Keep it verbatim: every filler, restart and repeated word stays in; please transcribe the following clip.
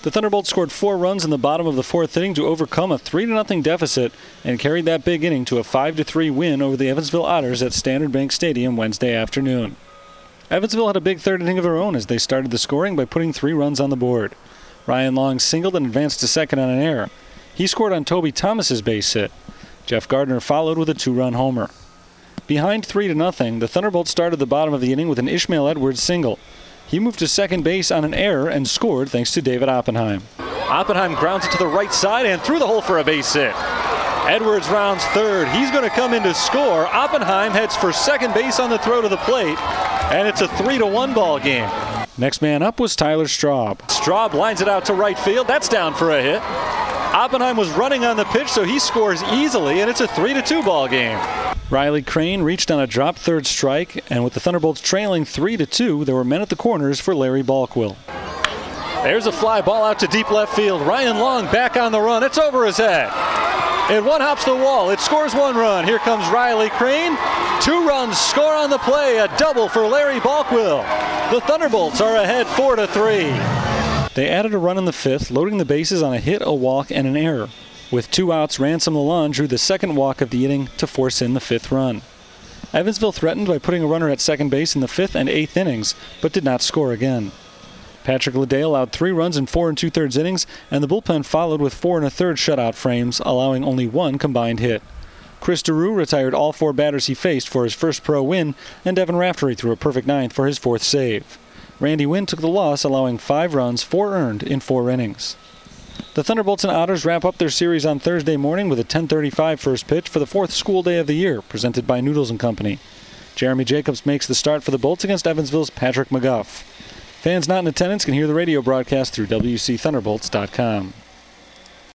The Thunderbolts scored four runs in the bottom of the fourth inning to overcome a three to nothing deficit and carried that big inning to a five to three win over the Evansville Otters at Standard Bank Stadium Wednesday afternoon. Evansville had a big third inning of their own as they started the scoring by putting three runs on the board. Ryan Long singled and advanced to second on an error. He scored on Toby Thomas's base hit. Jeff Gardner followed with a two-run homer. Behind three to nothing, the Thunderbolts started the bottom of the inning with an Ishmael Edwards single. He moved to second base on an error and scored thanks to David Oppenheim. Oppenheim grounds it to the right side and through the hole for a base hit. Edwards rounds third. He's going to come in to score. Oppenheim heads for second base on the throw to the plate, and it's a three to one ball game. Next man up was Tyler Straub. Straub lines it out to right field. That's down for a hit. Oppenheim was running on the pitch, so he scores easily, and it's a three to two ball game. Riley Crane reached on a drop third strike, and with the Thunderbolts trailing three to two, there were men at the corners for Larry Balkwill. There's a fly ball out to deep left field. Ryan Long back on the run. It's over his head. It one hops the wall. It scores one run. Here comes Riley Crane. Two runs score on the play. A double for Larry Balkwill. The Thunderbolts are ahead four to three. They added a run in the fifth, loading the bases on a hit, a walk, and an error. With two outs, Ransom Lalonde drew the second walk of the inning to force in the fifth run. Evansville threatened by putting a runner at second base in the fifth and eighth innings, but did not score again. Patrick Leday allowed three runs in four and two-thirds innings, and the bullpen followed with four and a third shutout frames, allowing only one combined hit. Chris DeRue retired all four batters he faced for his first pro win, and Devin Raftery threw a perfect ninth for his fourth save. Randy Wynn took the loss, allowing five runs, four earned in four innings. The Thunderbolts and Otters wrap up their series on Thursday morning with a ten thirty-five first pitch for the fourth school day of the year, presented by Noodles and Company. Jeremy Jacobs makes the start for the Bolts against Evansville's Patrick McGuff. Fans not in attendance can hear the radio broadcast through W C Thunderbolts dot com.